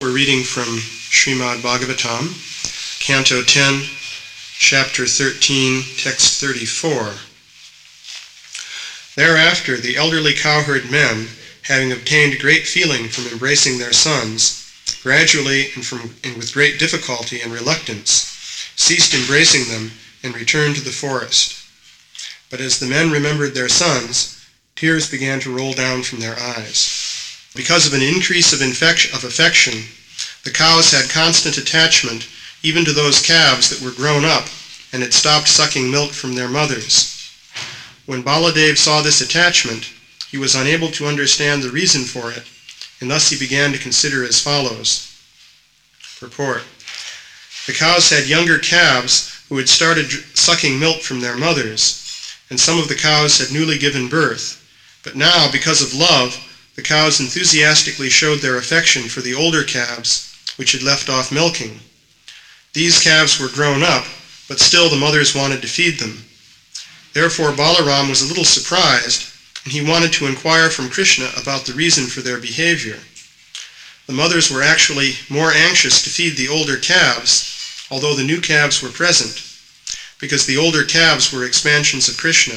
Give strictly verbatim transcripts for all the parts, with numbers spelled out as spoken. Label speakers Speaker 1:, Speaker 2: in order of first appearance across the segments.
Speaker 1: we're reading from Srimad Bhagavatam, Canto ten, Chapter thirteen, Text thirty-four. Thereafter the elderly cowherd men, having obtained great feeling from embracing their sons, gradually and, from, and with great difficulty and reluctance, ceased embracing them and returned to the forest. But as the men remembered their sons, tears began to roll down from their eyes. Because of an increase of, infection, of affection, the cows had constant attachment even to those calves that were grown up and had stopped sucking milk from their mothers. When Baladev saw this attachment, he was unable to understand the reason for it, and thus he began to consider as follows. Purport. The cows had younger calves who had started sucking milk from their mothers, and some of the cows had newly given birth. But now, because of love, the cows enthusiastically showed their affection for the older calves, which had left off milking. These calves were grown up, but still the mothers wanted to feed them. Therefore Balaram was a little surprised, and he wanted to inquire from Krishna about the reason for their behavior. The mothers were actually more anxious to feed the older calves, although the new calves were present, because the older calves were expansions of Krishna.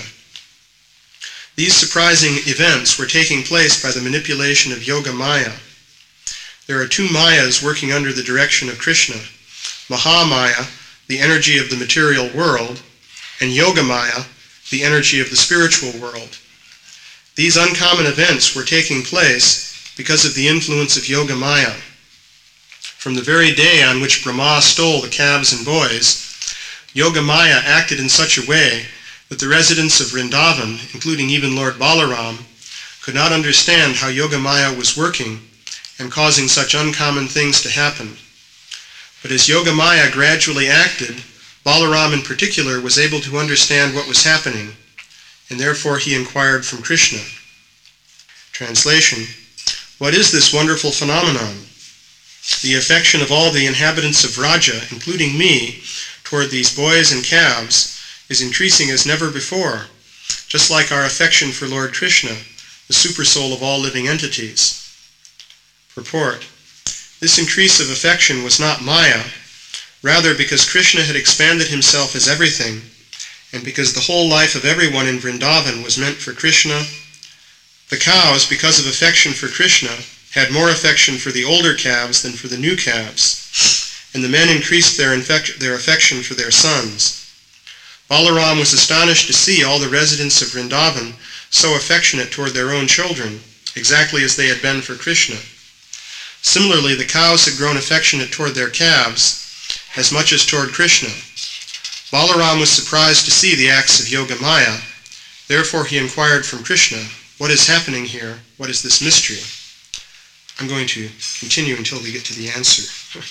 Speaker 1: These surprising events were taking place by the manipulation of Yoga Maya. There are two Mayas working under the direction of Krishna, Mahamaya, the energy of the material world, and Yoga Maya, the energy of the spiritual world. These uncommon events were taking place because of the influence of Yoga Maya. From the very day on which Brahma stole the calves and boys, Yoga Maya acted in such a way that the residents of Vrindavan, including even Lord Balaram, could not understand how Yoga Maya was working and causing such uncommon things to happen. But as Yoga Maya gradually acted, Balaram in particular was able to understand what was happening, and therefore he inquired from Krishna. Translation: What is this wonderful phenomenon? The affection of all the inhabitants of Vraja, including me, toward these boys and calves, is increasing as never before, just like our affection for Lord Krishna, the supersoul of all living entities. Purport. This increase of affection was not Maya, rather because Krishna had expanded himself as everything, and because the whole life of everyone in Vrindavan was meant for Krishna. The cows, because of affection for Krishna, had more affection for the older calves than for the new calves, and the men increased their, infec- their affection for their sons. Balaram was astonished to see all the residents of Vrindavan so affectionate toward their own children, exactly as they had been for Krishna. Similarly, the cows had grown affectionate toward their calves, as much as toward Krishna. Balaram was surprised to see the acts of Yoga Maya. Therefore he inquired from Krishna, what is happening here? What is this mystery? I'm going to continue until we get to the answer.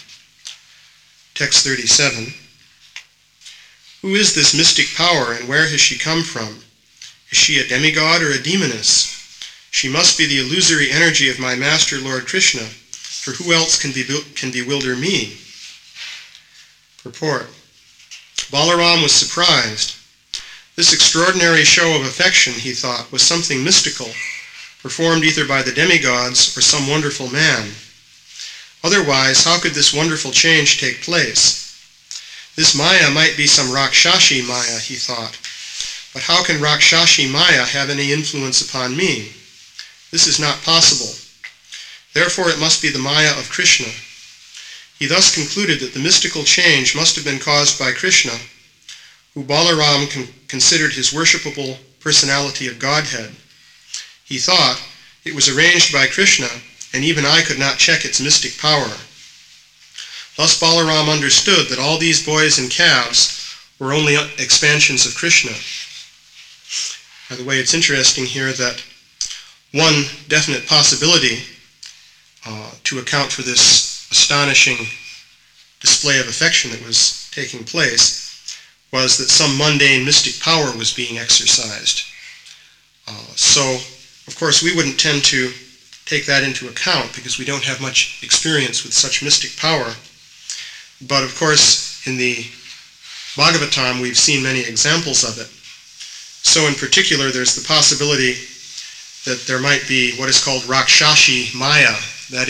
Speaker 1: Text thirty-seven. Who is this mystic power, and where has she come from? Is she a demigod or a demoness? She must be the illusory energy of my master Lord Krishna, for who else can, be, can bewilder me? Purport. Balaram was surprised. This extraordinary show of affection, he thought, was something mystical, performed either by the demigods or some wonderful man. Otherwise, how could this wonderful change take place? This Maya might be some Rakshashi Maya, he thought, but how can Rakshashi Maya have any influence upon me? This is not possible. Therefore it must be the Maya of Krishna. He thus concluded that the mystical change must have been caused by Krishna, who Balaram con- considered his worshipable personality of Godhead. He thought it was arranged by Krishna, and even I could not check its mystic power. Thus Balaram understood that all these boys and calves were only expansions of Krishna. By the way, it's interesting here that one definite possibility uh, to account for this astonishing display of affection that was taking place was that some mundane mystic power was being exercised. Uh, so, of course, we wouldn't tend to take that into account because we don't have much experience with such mystic power. But of course, in the Bhagavatam, we've seen many examples of it. So in particular, there's the possibility that there might be what is called Rakshashi Maya, that is,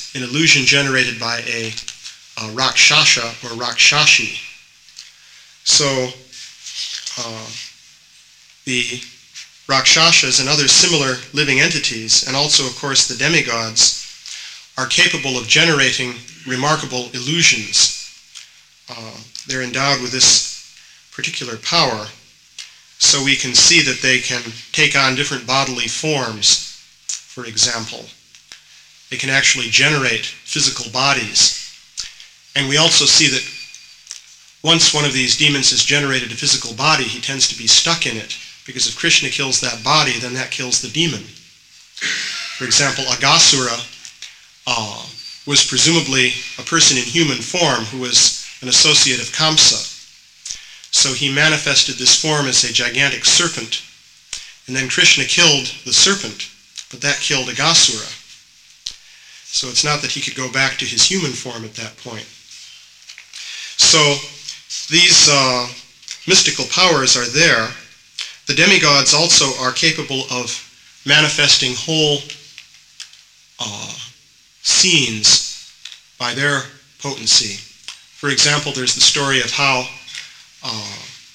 Speaker 1: an illusion generated by a, a Rakshasha or Rakshashi. So uh, the Rakshasas and other similar living entities, and also, of course, the demigods, are capable of generating remarkable illusions. Uh, they're endowed with this particular power, so we can see that they can take on different bodily forms, for example. They can actually generate physical bodies. And we also see that once one of these demons has generated a physical body, he tends to be stuck in it, because if Krishna kills that body, then that kills the demon. For example, Aghasura uh, was presumably a person in human form who was an associate of Kamsa. So he manifested this form as a gigantic serpent, and then Krishna killed the serpent, but that killed Aghasura. So it's not that he could go back to his human form at that point. So these uh, mystical powers are there. The demigods also are capable of manifesting whole uh, scenes by their potency. For example, there's the story of how uh,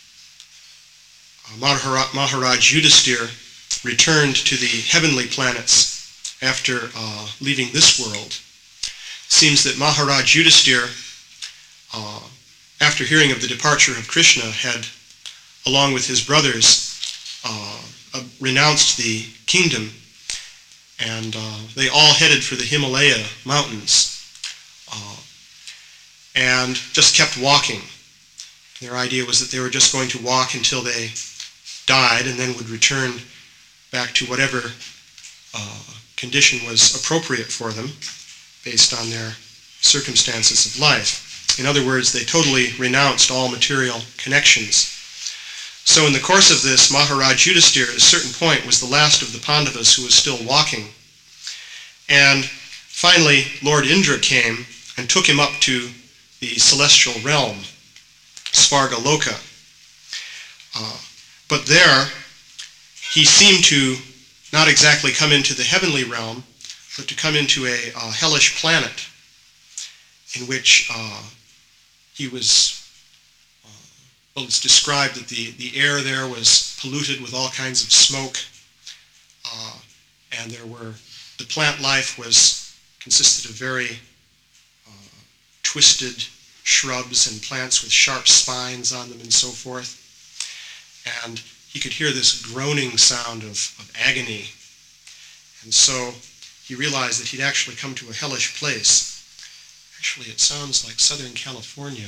Speaker 1: Maharaj, Maharaj Yudhisthira returned to the heavenly planets after uh, leaving this world. It seems that Maharaj Yudhisthira, uh, after hearing of the departure of Krishna, had, along with his brothers, uh, uh, renounced the kingdom, and uh, they all headed for the Himalaya mountains uh, and just kept walking. Their idea was that they were just going to walk until they died and then would return back to whatever uh, condition was appropriate for them based on their circumstances of life. In other words, they totally renounced all material connections. So in the course of this, Maharaj Yudhisthira at a certain point was the last of the Pandavas who was still walking. And finally, Lord Indra came and took him up to the celestial realm, Svargaloka. Uh, but there, he seemed to not exactly come into the heavenly realm, but to come into a uh, hellish planet in which uh, he was, uh, well, it's described that the, the air there was polluted with all kinds of smoke, uh, and there were, the plant life was, consisted of very uh, twisted shrubs and plants with sharp spines on them and so forth. And he could hear this groaning sound of, of agony. And so he realized that he'd actually come to a hellish place. Actually, it sounds like Southern California.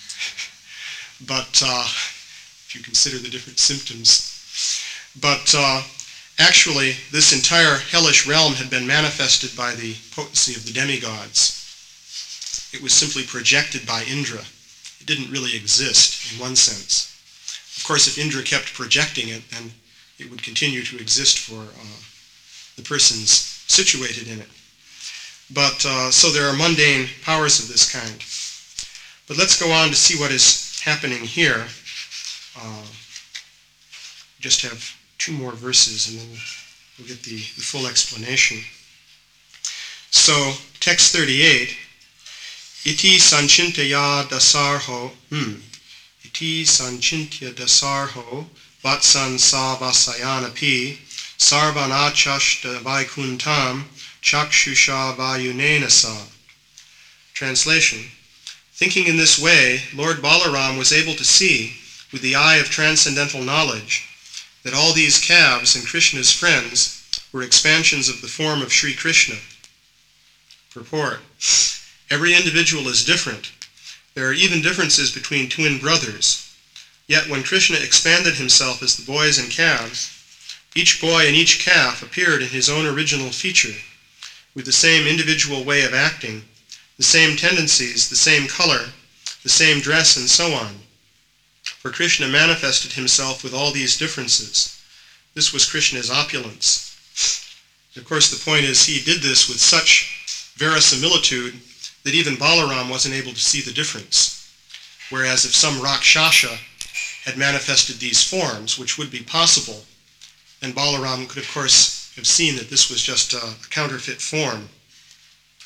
Speaker 1: But uh, if you consider the different symptoms. But uh, actually, this entire hellish realm had been manifested by the potency of the demigods. It was simply projected by Indra. It didn't really exist in one sense. Of course, if Indra kept projecting it, then it would continue to exist for uh, the persons situated in it. But uh, so there are mundane powers of this kind. But let's go on to see what is happening here. Uh, just have two more verses and then we'll get the, the full explanation. So, text thirty-eight, Iti sanchintya dasarho, hmm, Iti sanchintya dasarho, vatsan sa vasayanapi, sarvanachashta vaikuntam, chakshusha vayunenasa. Translation. Thinking in this way, Lord Balaram was able to see, with the eye of transcendental knowledge, that all these calves and Krishna's friends were expansions of the form of Sri Krishna. Purport. Every individual is different. There are even differences between twin brothers. Yet when Krishna expanded himself as the boys and calves, each boy and each calf appeared in his own original feature, with the same individual way of acting, the same tendencies, the same color, the same dress, and so on. For Krishna manifested himself with all these differences. This was Krishna's opulence. Of course, the point is he did this with such verisimilitude that even Balaram wasn't able to see the difference. Whereas if some Rakshasha had manifested these forms, which would be possible, then Balaram could, of course, have seen that this was just a counterfeit form.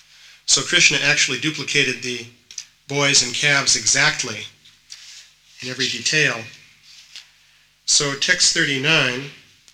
Speaker 1: So Krishna actually duplicated the boys and calves exactly in every detail. So text thirty-nine,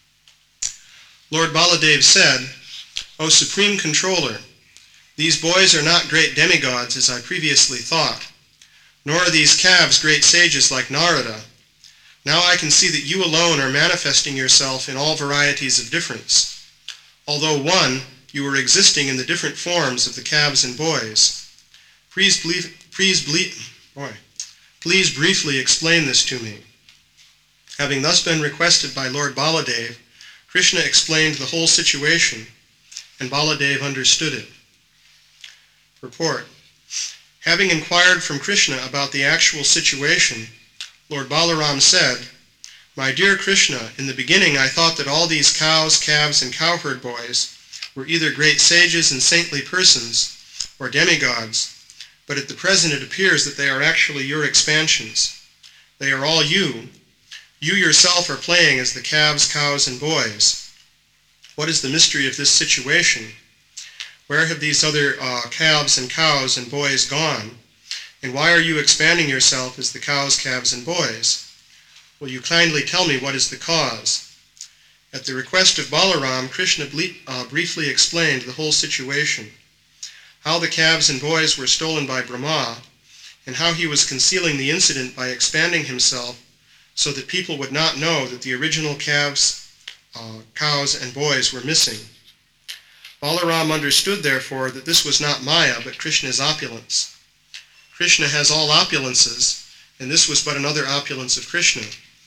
Speaker 1: Lord Baladev said, O Supreme Controller, these boys are not great demigods as I previously thought, nor are these calves great sages like Narada. Now I can see that you alone are manifesting yourself in all varieties of difference. Although one, you are existing in the different forms of the calves and boys. Please, believe, please, believe, boy, please briefly explain this to me. Having thus been requested by Lord Baladev, Krishna explained the whole situation, and Baladev understood it. Purport. Having inquired from Krishna about the actual situation, Lord Balaram said, My dear Krishna, in the beginning I thought that all these cows, calves, and cowherd boys were either great sages and saintly persons, or demigods, but at the present it appears that they are actually your expansions. They are all you. You yourself are playing as the calves, cows, and boys. What is the mystery of this situation? Where have these other uh, calves and cows and boys gone? And why are you expanding yourself as the cows, calves, and boys? Will you kindly tell me what is the cause? At the request of Balaram, Krishna ble- uh, briefly explained the whole situation, how the calves and boys were stolen by Brahma, and how he was concealing the incident by expanding himself so that people would not know that the original calves, uh, cows, and boys were missing. Balaram understood, therefore, that this was not Maya, but Krishna's opulence. Krishna has all opulences, and this was but another opulence of Krishna.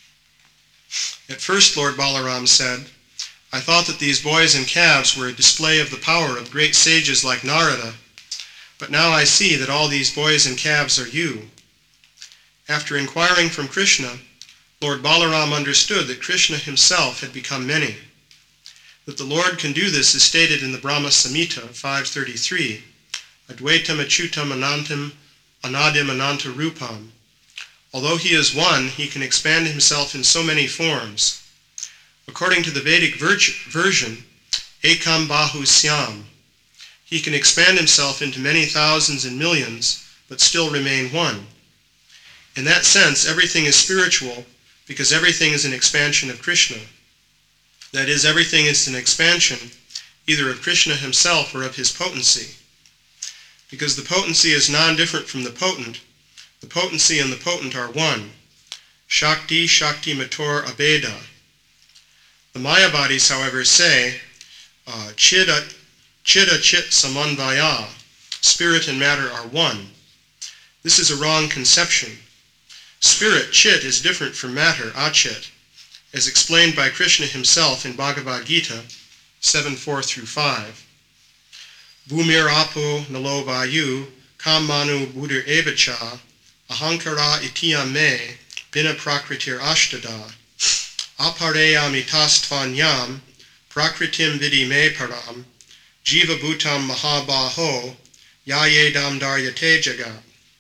Speaker 1: At first, Lord Balaram said, I thought that these boys and calves were a display of the power of great sages like Narada, but now I see that all these boys and calves are you. After inquiring from Krishna, Lord Balaram understood that Krishna himself had become many. That the Lord can do this is stated in the Brahma Samhita five thirty-three, Advaitam Achyutam Anantam Anadim Ananta Rupam. Although he is one, he can expand himself in so many forms. According to the Vedic ver- version, Ekam Bahu Syam, he can expand himself into many thousands and millions, but still remain one. In that sense, everything is spiritual, because everything is an expansion of Krishna. That is, everything is an expansion either of Krishna himself or of his potency. Because the potency is non-different from the potent, the potency and the potent are one. Shakti, Shakti Mator Abeda. The Mayavadis, however, say, uh, Chida, Chida Chit Samanvaya, spirit and matter are one. This is a wrong conception. Spirit, Chit, is different from matter, Achit, as explained by Krishna himself in Bhagavad Gita seven four through five. Bhumir apo nalo vayu kam manu buddhir evacha ahankara itiyam me bina prakritir ashtada apareyam itastvanyam prakritim vidi me param jiva bhutam mahabaho yayedam daryate jagat.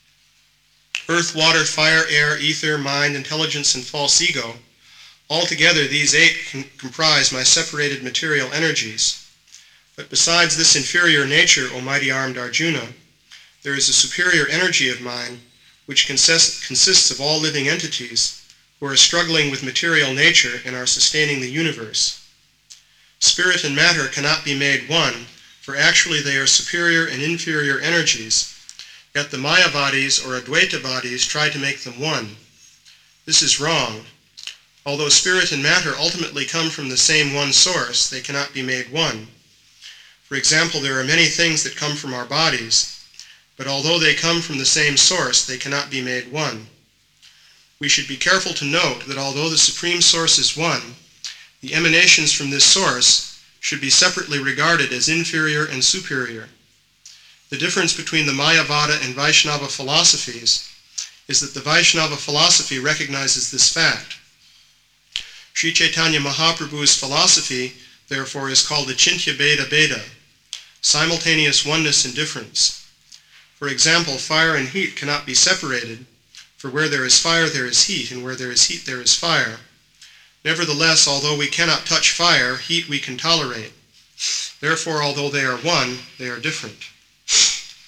Speaker 1: Earth, water, fire, air, ether, mind, intelligence, and false ego, altogether these eight com- comprise my separated material energies. But besides this inferior nature, O mighty armed Arjuna, there is a superior energy of mine which consist- consists of all living entities who are struggling with material nature and are sustaining the universe. Spirit and matter cannot be made one, for actually they are superior and inferior energies, yet the Mayavadis or Advaitavadis try to make them one. This is wrong. Although spirit and matter ultimately come from the same one source, they cannot be made one. For example, there are many things that come from our bodies, but although they come from the same source, they cannot be made one. We should be careful to note that although the Supreme Source is one, the emanations from this source should be separately regarded as inferior and superior. The difference between the Mayavada and Vaishnava philosophies is that the Vaishnava philosophy recognizes this fact. Sri Chaitanya Mahaprabhu's philosophy, therefore, is called the Chintya Bheda Bheda, simultaneous oneness and difference. For example, fire and heat cannot be separated, for where there is fire there is heat, and where there is heat there is fire. Nevertheless, although we cannot touch fire, heat we can tolerate. Therefore, although they are one, they are different.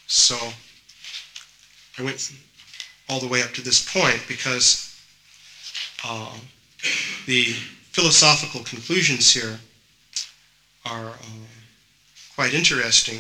Speaker 1: So I went all the way up to this point because uh, the philosophical conclusions here are uh, quite interesting.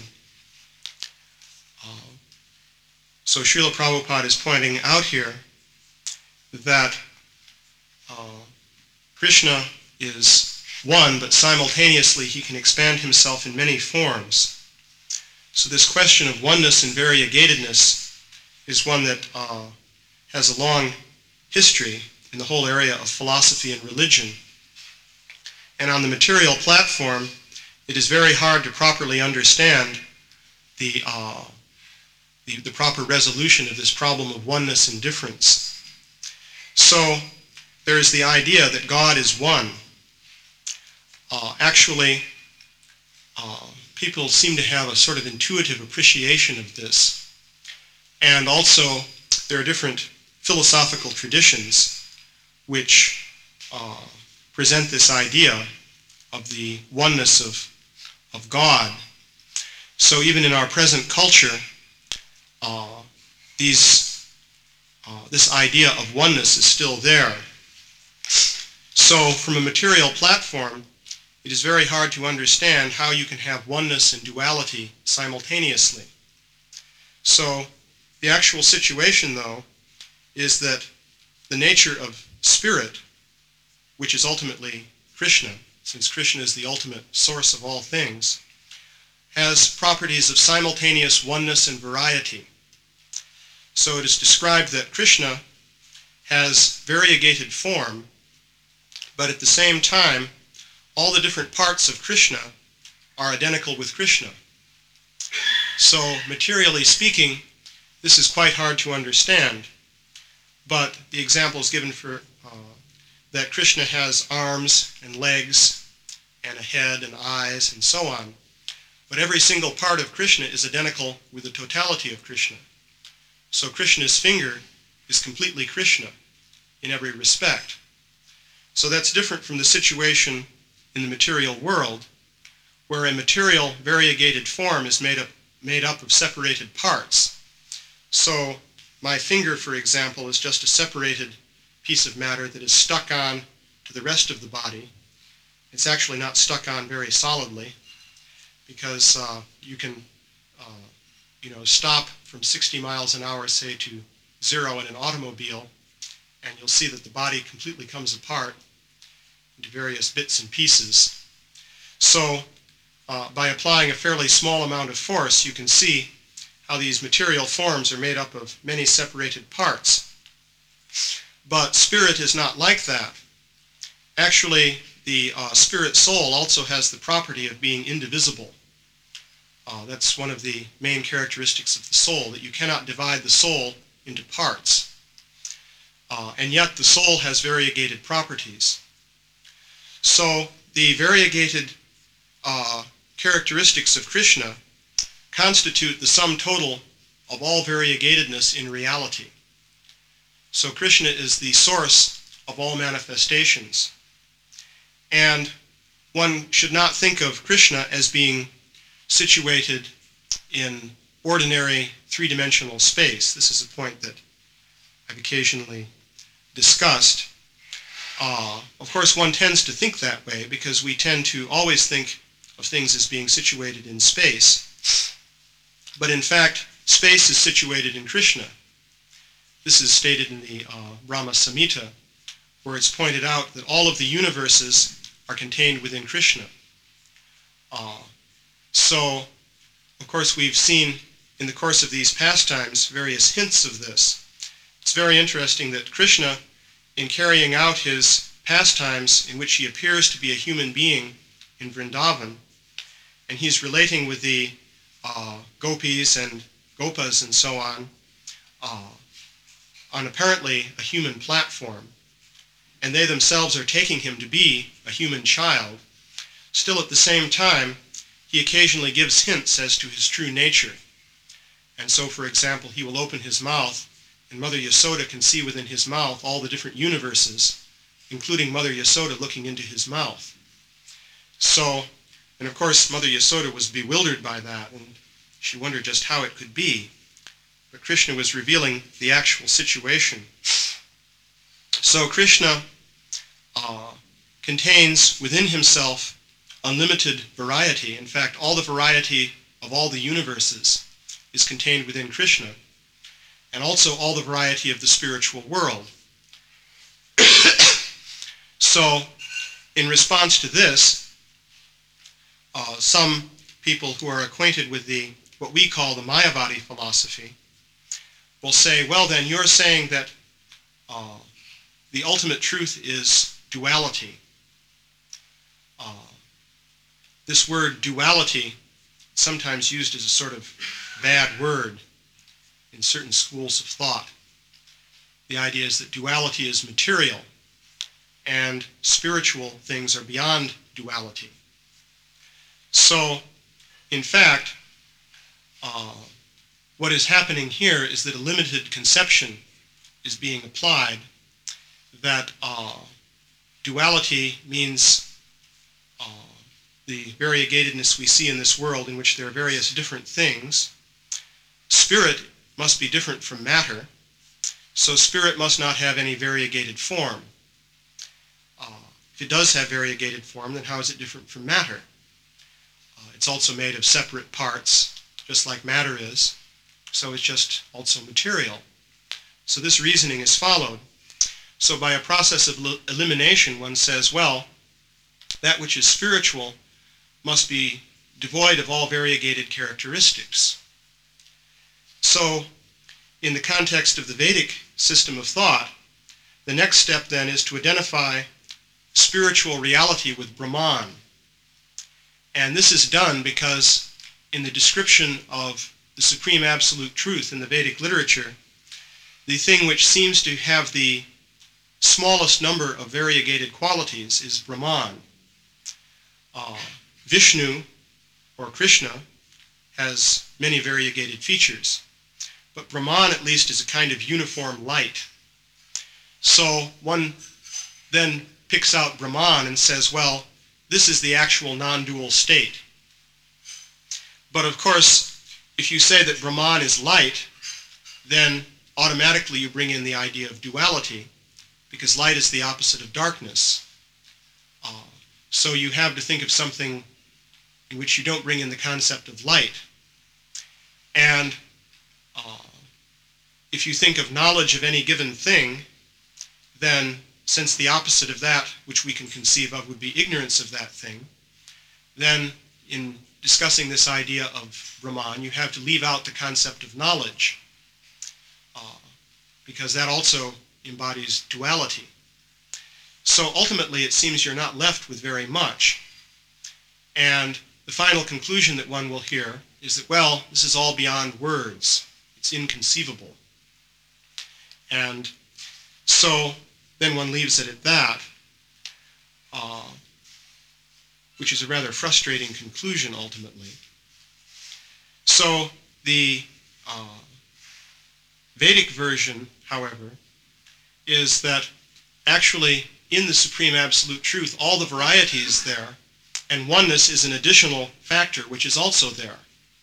Speaker 1: Uh, so Srila Prabhupada is pointing out here that uh, Krishna is one, but simultaneously he can expand himself in many forms. So this question of oneness and variegatedness is one that uh, has a long history in the whole area of philosophy and religion. And on the material platform, it is very hard to properly understand the, uh, the, the proper resolution of this problem of oneness and difference. So there is the idea that God is one. Uh, actually, uh, people seem to have a sort of intuitive appreciation of this. And also, there are different philosophical traditions which uh, present this idea of the oneness of, of God. So even in our present culture, uh, these, uh, this idea of oneness is still there. So from a material platform, it is very hard to understand how you can have oneness and duality simultaneously. So the actual situation, though, is that the nature of spirit, which is ultimately Krishna, since Krishna is the ultimate source of all things, has properties of simultaneous oneness and variety. So it is described that Krishna has variegated form, but at the same time, all the different parts of Krishna are identical with Krishna. So, materially speaking, this is quite hard to understand, but the example is given for uh, that Krishna has arms and legs and a head and eyes and so on, but every single part of Krishna is identical with the totality of Krishna. So Krishna's finger is completely Krishna in every respect. So that's different from the situation in the material world, where a material variegated form is made up, made up of separated parts. So my finger, for example, is just a separated piece of matter that is stuck on to the rest of the body. It's actually not stuck on very solidly, because uh, you can uh, you know, stop from sixty miles an hour, say, to zero in an automobile, and you'll see that the body completely comes apart into various bits and pieces. So uh, by applying a fairly small amount of force, you can see how these material forms are made up of many separated parts. But spirit is not like that. Actually, the uh, spirit soul also has the property of being indivisible. Uh, that's one of the main characteristics of the soul, that you cannot divide the soul into parts. Uh, and yet the soul has variegated properties. So the variegated uh, characteristics of Krishna constitute the sum total of all variegatedness in reality. So Krishna is the source of all manifestations. And one should not think of Krishna as being situated in ordinary three-dimensional space. This is a point that I've occasionally discussed. Uh, of course, one tends to think that way because we tend to always think of things as being situated in space. But in fact, space is situated in Krishna. This is stated in the uh, Brahma Samhita, where it's pointed out that all of the universes are contained within Krishna. Uh, so, of course, we've seen in the course of these pastimes various hints of this. It's very interesting that Krishna, in carrying out his pastimes in which he appears to be a human being in Vrindavan, and he's relating with the uh, gopis and gopas and so on, uh, on apparently a human platform, and they themselves are taking him to be a human child, still at the same time, he occasionally gives hints as to his true nature. And so, for example, he will open his mouth, and Mother Yasoda can see within his mouth all the different universes, including Mother Yasoda looking into his mouth. So, and of course, Mother Yasoda was bewildered by that, and She wondered just how it could be. But Krishna was revealing the actual situation. So Krishna uh, contains within himself unlimited variety. In fact, all the variety of all the universes is contained within Krishna, and also all the variety of the spiritual world. So, in response to this, uh, some people who are acquainted with the what we call the Mayavadi philosophy will say, well then, you're saying that uh, the ultimate truth is duality. Uh, this word duality, sometimes used as a sort of bad word in certain schools of thought. The idea is that duality is material, and spiritual things are beyond duality. So, in fact, uh, what is happening here is that a limited conception is being applied, that uh, duality means uh, the variegatedness we see in this world, in which there are various different things. Spirit must be different from matter, so spirit must not have any variegated form. Uh, if it does have variegated form, then how is it different from matter? Uh, it's also made of separate parts, just like matter is, so it's just also material. So this reasoning is followed. So by a process of elimination, one says, well, that which is spiritual must be devoid of all variegated characteristics. So, in the context of the Vedic system of thought, the next step then is to identify spiritual reality with Brahman. And this is done because in the description of the supreme absolute truth in the Vedic literature, the thing which seems to have the smallest number of variegated qualities is Brahman. Uh, Vishnu, or Krishna, has many variegated features. But Brahman, at least, is a kind of uniform light. So one then picks out Brahman and says, well, this is the actual non-dual state. But of course, if you say that Brahman is light, then automatically you bring in the idea of duality, because light is the opposite of darkness. Uh, so you have to think of something in which you don't bring in the concept of light. And uh, if you think of knowledge of any given thing, then since the opposite of that which we can conceive of would be ignorance of that thing, then in discussing this idea of Brahman, you have to leave out the concept of knowledge, uh, because that also embodies duality. So ultimately, it seems you're not left with very much. And the final conclusion that one will hear is that, well, this is all beyond words. It's inconceivable. And so then one leaves it at that, uh, which is a rather frustrating conclusion ultimately. So the uh, Vedic version, however, is that actually in the Supreme Absolute Truth, all the variety is there, and oneness is an additional factor which is also there.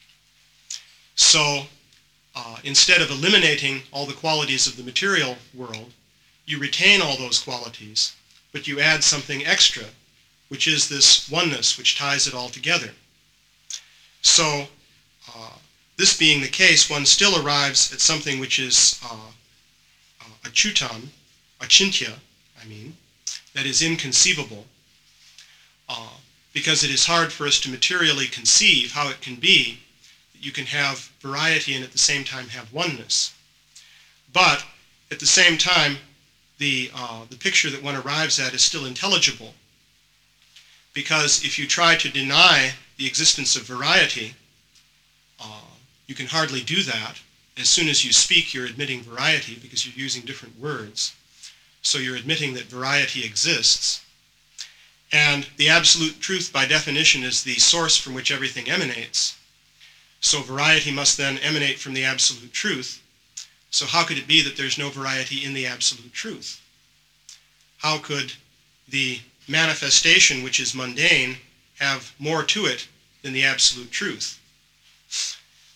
Speaker 1: So uh, instead of eliminating all the qualities of the material world, you retain all those qualities, but you add something extra, which is this oneness which ties it all together. So uh, this being the case, one still arrives at something which is uh, uh, achyutam, achintya, I mean, that is inconceivable, uh, because it is hard for us to materially conceive how it can be that you can have variety and at the same time have oneness. But at the same time, the, uh, the picture that one arrives at is still intelligible, because if you try to deny the existence of variety, uh, you can hardly do that. As soon as you speak, you're admitting variety because you're using different words. So you're admitting that variety exists. And the absolute truth, by definition, is the source from which everything emanates. So variety must then emanate from the absolute truth. So how could it be that there's no variety in the absolute truth? How could the manifestation, which is mundane, have more to it than the absolute truth?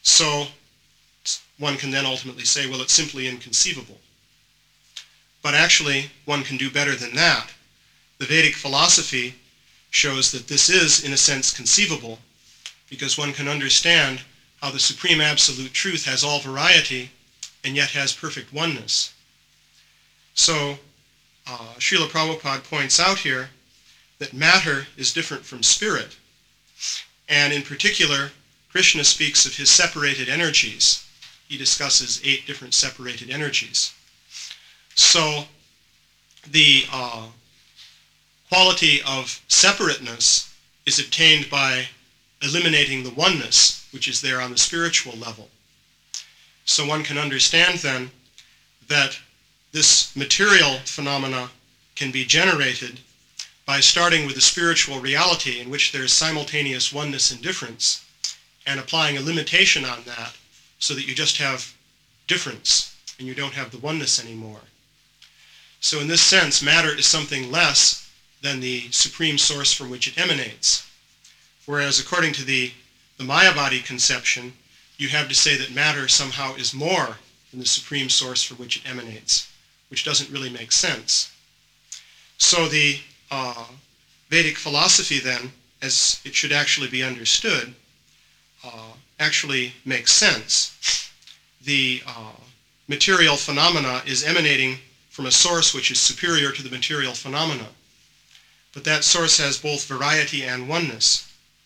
Speaker 1: So one can then ultimately say, well, it's simply inconceivable. But actually, one can do better than that. The Vedic philosophy shows that this is, in a sense, conceivable, because one can understand how the Supreme Absolute Truth has all variety and yet has perfect oneness. So, uh, Srila Prabhupada points out here that matter is different from spirit. And in particular, Krishna speaks of his separated energies. He discusses eight different separated energies. So, the uh, quality of separateness is obtained by eliminating the oneness, which is there on the spiritual level. So one can understand then that this material phenomena can be generated by starting with a spiritual reality in which there is simultaneous oneness and difference, and applying a limitation on that so that you just have difference and you don't have the oneness anymore. So in this sense, matter is something less than the supreme source from which it emanates. Whereas according to the, the Mayavadi conception, you have to say that matter somehow is more than the supreme source from which it emanates, which doesn't really make sense. So the uh, Vedic philosophy then, as it should actually be understood, uh, actually makes sense. The uh, material phenomena is emanating from a source which is superior to the material phenomena. But that source has both variety and oneness.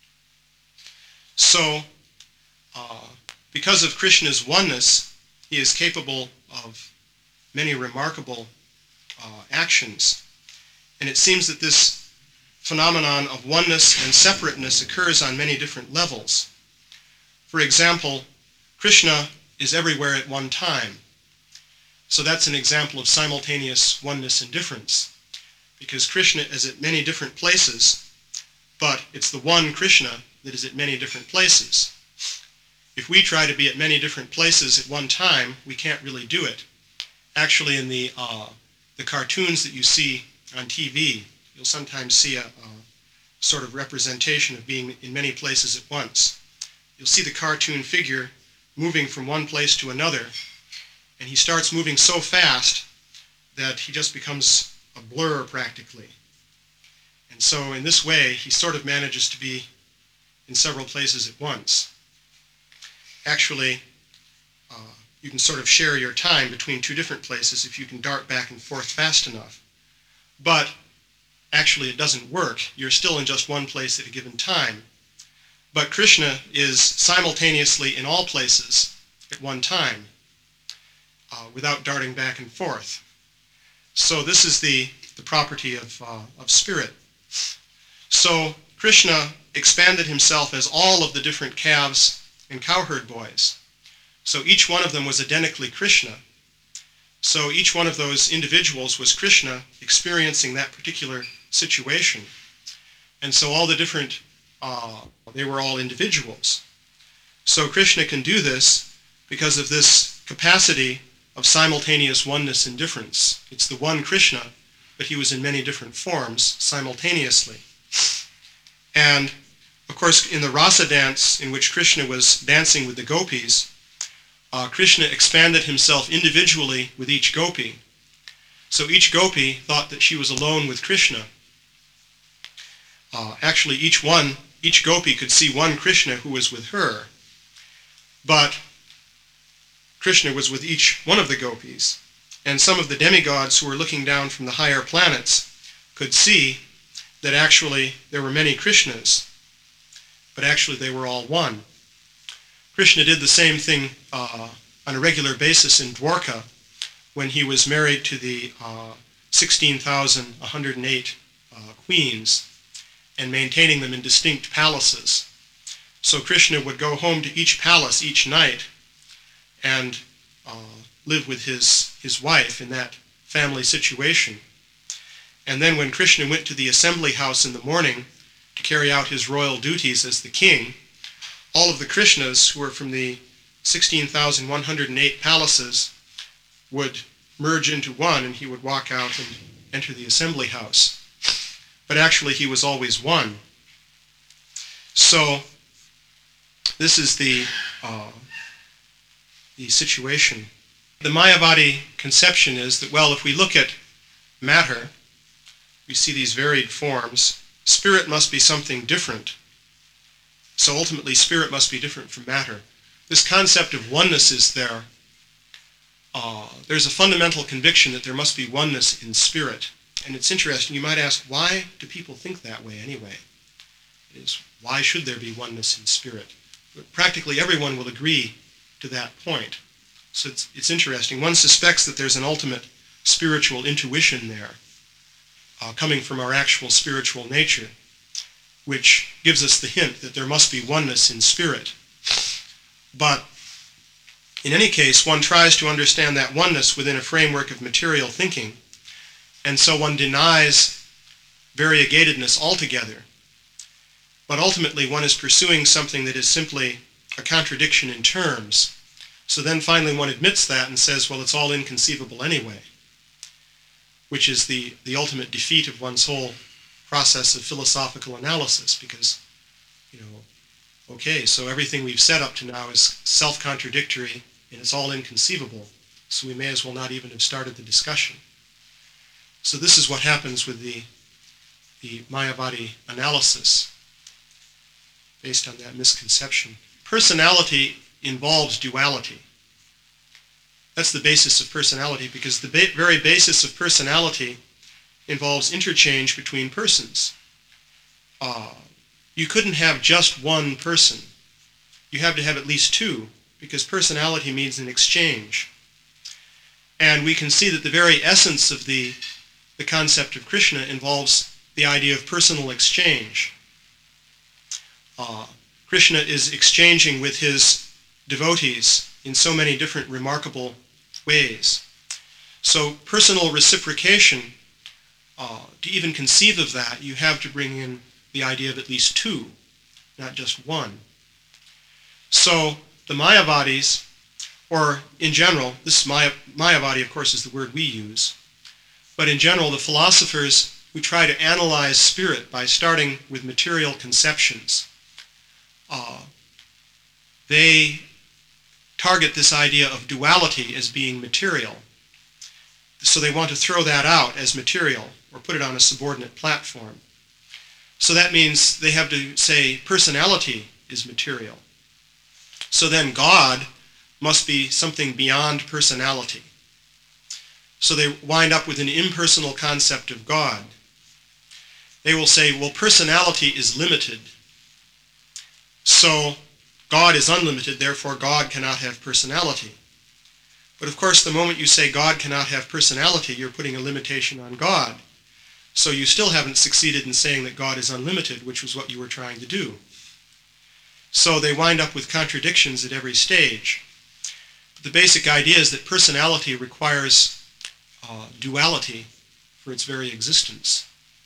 Speaker 1: So, uh, because of Krishna's oneness, he is capable of many remarkable uh, actions. And it seems that this phenomenon of oneness and separateness occurs on many different levels. For example, Krishna is everywhere at one time. So that's an example of simultaneous oneness and difference, because Krishna is at many different places, but it's the one Krishna that is at many different places. If we try to be at many different places at one time, we can't really do it. Actually, in the, uh, the cartoons that you see on T V, you'll sometimes see a, a sort of representation of being in many places at once. You'll see the cartoon figure moving from one place to another, and he starts moving so fast that he just becomes a blur practically. And so in this way, he sort of manages to be in several places at once. Actually, uh, you can sort of share your time between two different places if you can dart back and forth fast enough. But actually it doesn't work. You're still in just one place at a given time. But Krishna is simultaneously in all places at one time, uh, without darting back and forth. So this is the, the property of, uh, of spirit. So Krishna expanded himself as all of the different calves and cowherd boys. So each one of them was identically Krishna. So each one of those individuals was Krishna experiencing that particular situation. And so all the different, uh, they were all individuals. So Krishna can do this because of this capacity of simultaneous oneness and difference. It's the one Krishna, but he was in many different forms simultaneously. And of course, in the rasa dance in which Krishna was dancing with the gopis, uh, Krishna expanded himself individually with each gopi. So each gopi thought that she was alone with Krishna. Uh, actually, each one, each gopi could see one Krishna who was with her, but Krishna was with each one of the gopis. And some of the demigods who were looking down from the higher planets could see that actually there were many Krishnas, but actually they were all one. Krishna did the same thing uh, on a regular basis in Dwarka when he was married to the uh, sixteen thousand one hundred eight uh, queens and maintaining them in distinct palaces. So Krishna would go home to each palace each night and uh, live with his, his wife in that family situation. And then when Krishna went to the assembly house in the morning to carry out his royal duties as the king, all of the Krishnas who were from the sixteen thousand one hundred eight palaces would merge into one, and he would walk out and enter the assembly house. But actually he was always one. So this is the uh, the situation. The Mayavadi conception is that, well, if we look at matter, we see these varied forms. Spirit must be something different. So ultimately, spirit must be different from matter. This concept of oneness is there. Uh, there's a fundamental conviction that there must be oneness in spirit. And it's interesting. You might ask, why do people think that way anyway? It is, why should there be oneness in spirit? But practically everyone will agree to that point. So it's, it's interesting. One suspects that there's an ultimate spiritual intuition there, uh, coming from our actual spiritual nature, which gives us the hint that there must be oneness in spirit. But in any case, one tries to understand that oneness within a framework of material thinking, and so one denies variegatedness altogether. But ultimately, one is pursuing something that is simply a contradiction in terms. So then finally one admits that and says, well, it's all inconceivable anyway, which is the, the ultimate defeat of one's whole process of philosophical analysis, because, you know, okay, so everything we've said up to now is self-contradictory and it's all inconceivable, so we may as well not even have started the discussion. So this is what happens with the, the Mayavadi analysis, based on that misconception. Personality involves duality. That's the basis of personality, because the ba- very basis of personality involves interchange between persons. Uh, you couldn't have just one person. You have to have at least two, because personality means an exchange. And we can see that the very essence of the, the concept of Krishna involves the idea of personal exchange. Uh, Krishna is exchanging with his devotees in so many different remarkable ways. So personal reciprocation, uh, to even conceive of that, you have to bring in the idea of at least two, not just one. So the Mayavadis, or in general, this Maya, Mayavadi, of course, is the word we use, but in general, the philosophers who try to analyze spirit by starting with material conceptions, uh, they target this idea of duality as being material. So they want to throw that out as material, or put it on a subordinate platform. So that means they have to say personality is material. So then God must be something beyond personality. So they wind up with an impersonal concept of God. They will say, well, personality is limited. So God is unlimited, therefore God cannot have personality. But of course, the moment you say God cannot have personality, you're putting a limitation on God. So you still haven't succeeded in saying that God is unlimited, which was what you were trying to do. So they wind up with contradictions at every stage. But the basic idea is that personality requires uh, duality for its very existence.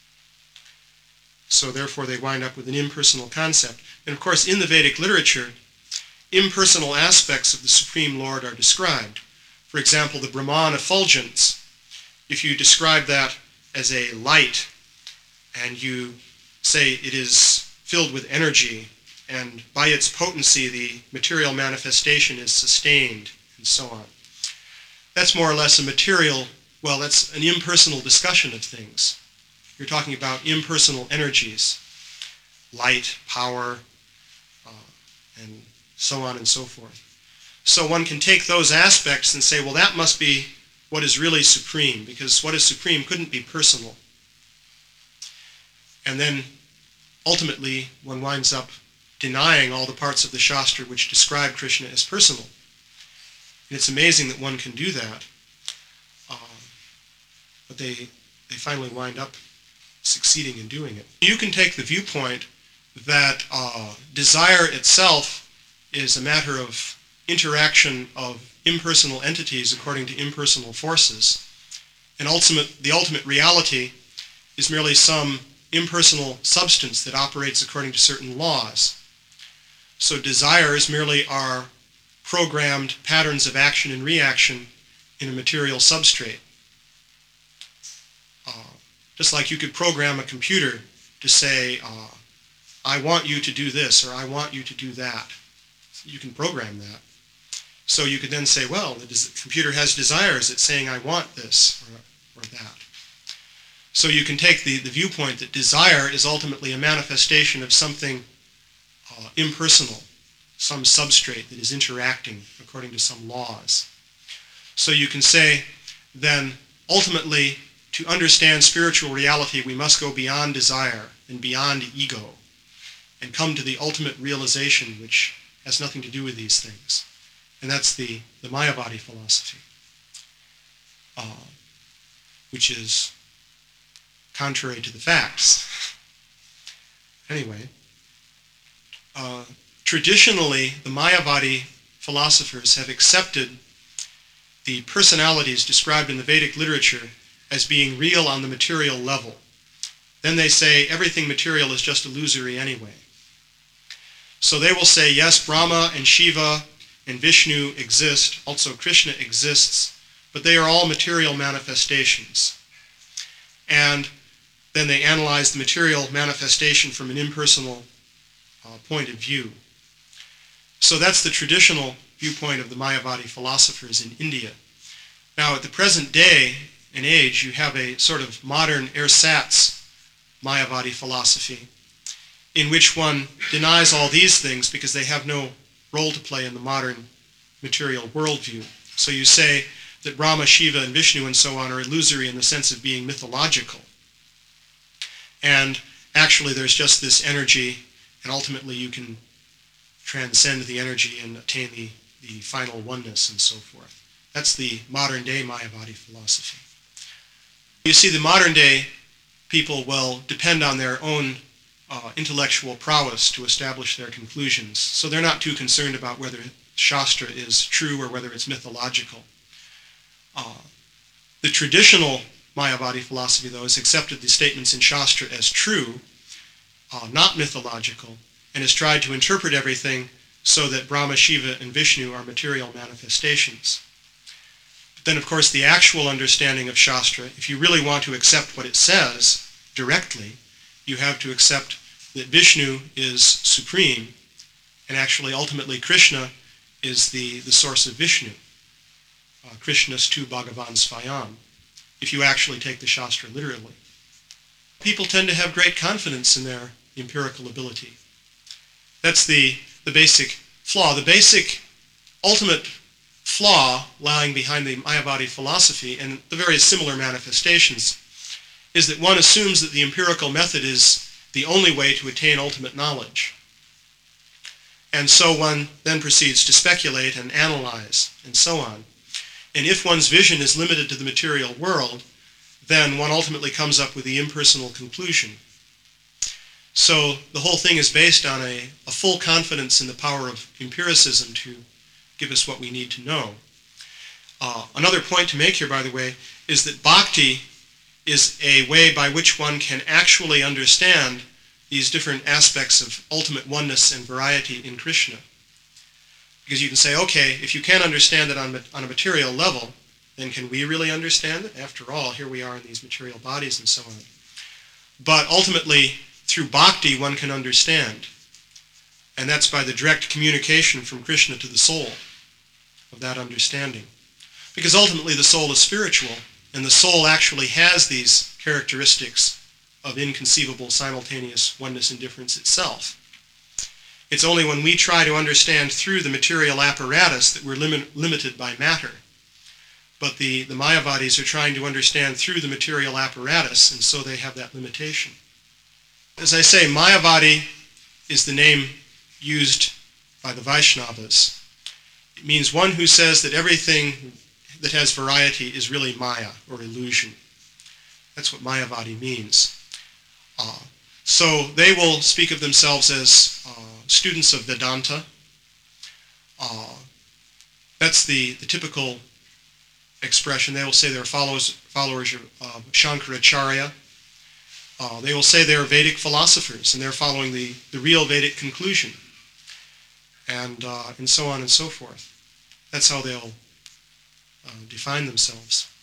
Speaker 1: So therefore they wind up with an impersonal concept. And of course, in the Vedic literature, impersonal aspects of the Supreme Lord are described. For example, the Brahman effulgence, if you describe that as a light, and you say it is filled with energy, and by its potency the material manifestation is sustained, and so on. That's more or less a material, well, that's an impersonal discussion of things. You're talking about impersonal energies, light, power, uh, and so on and so forth. So one can take those aspects and say, well, that must be what is really supreme, because what is supreme couldn't be personal. And then ultimately one winds up denying all the parts of the Shastra which describe Krishna as personal. And it's amazing that one can do that. Uh, but they, they finally wind up succeeding in doing it. You can take the viewpoint that uh, desire itself is a matter of interaction of impersonal entities according to impersonal forces. And ultimate, the ultimate reality is merely some impersonal substance that operates according to certain laws. So desires merely are programmed patterns of action and reaction in a material substrate. Uh, just like you could program a computer to say, uh, I want you to do this, or I want you to do that. You can program that. So you could then say, well, the computer has desires. It's saying, I want this or, or that. So you can take the, the viewpoint that desire is ultimately a manifestation of something uh, impersonal, some substrate that is interacting according to some laws. So you can say, then, ultimately, to understand spiritual reality, we must go beyond desire and beyond ego and come to the ultimate realization which has nothing to do with these things. And that's the, the Mayavadi philosophy, uh, which is contrary to the facts. Anyway, uh, traditionally, the Mayavadi philosophers have accepted the personalities described in the Vedic literature as being real on the material level. Then they say everything material is just illusory anyway. So they will say, yes, Brahma and Shiva and Vishnu exist, also Krishna exists, but they are all material manifestations. And then they analyze the material manifestation from an impersonal uh, point of view. So that's the traditional viewpoint of the Mayavadi philosophers in India. Now, at the present day and age, you have a sort of modern ersatz Mayavadi philosophy in which one denies all these things because they have no role to play in the modern material worldview. So you say that Brahma, Shiva, and Vishnu and so on are illusory in the sense of being mythological. And actually there's just this energy, and ultimately you can transcend the energy and attain the, the final oneness and so forth. That's the modern day Mayavadi philosophy. You see, the modern day people will depend on their own uh, intellectual prowess to establish their conclusions. So they're not too concerned about whether Shastra is true or whether it's mythological. Uh, the traditional Mayavadi philosophy, though, has accepted the statements in Shastra as true, uh, not mythological, and has tried to interpret everything so that Brahma, Shiva, and Vishnu are material manifestations. But then, of course, the actual understanding of Shastra, if you really want to accept what it says directly, you have to accept that Vishnu is supreme, and actually, ultimately, Krishna is the, the source of Vishnu. Uh, Krishnastu Bhagavan Svayam, if you actually take the Shastra literally. People tend to have great confidence in their empirical ability. That's the, the basic flaw. The basic ultimate flaw lying behind the Mayavadi philosophy and the various similar manifestations is that one assumes that the empirical method is the only way to attain ultimate knowledge. And so one then proceeds to speculate and analyze and so on. And if one's vision is limited to the material world, then one ultimately comes up with the impersonal conclusion. So the whole thing is based on a, a full confidence in the power of empiricism to give us what we need to know. Uh, another point to make here, by the way, is that bhakti is a way by which one can actually understand these different aspects of ultimate oneness and variety in Krishna. Because you can say, okay, if you can't understand it on, on a material level, then can we really understand it? After all, here we are in these material bodies and so on. But ultimately, through bhakti, one can understand. And that's by the direct communication from Krishna to the soul of that understanding. Because ultimately the soul is spiritual, and the soul actually has these characteristics of inconceivable simultaneous oneness and difference itself. It's only when we try to understand through the material apparatus that we're lim- limited by matter. But the, the Mayavadis are trying to understand through the material apparatus, and so they have that limitation. As I say, Mayavadi is the name used by the Vaishnavas. It means one who says that everything that has variety is really Maya, or illusion. That's what Mayavadi means. Uh, so they will speak of themselves as uh, students of Vedanta. Uh, that's the, the typical expression. They will say they're followers, followers of uh, Shankaracharya. Uh, they will say they're Vedic philosophers, and they're following the, the real Vedic conclusion, and, uh, and so on and so forth. That's how they'll uh, define themselves.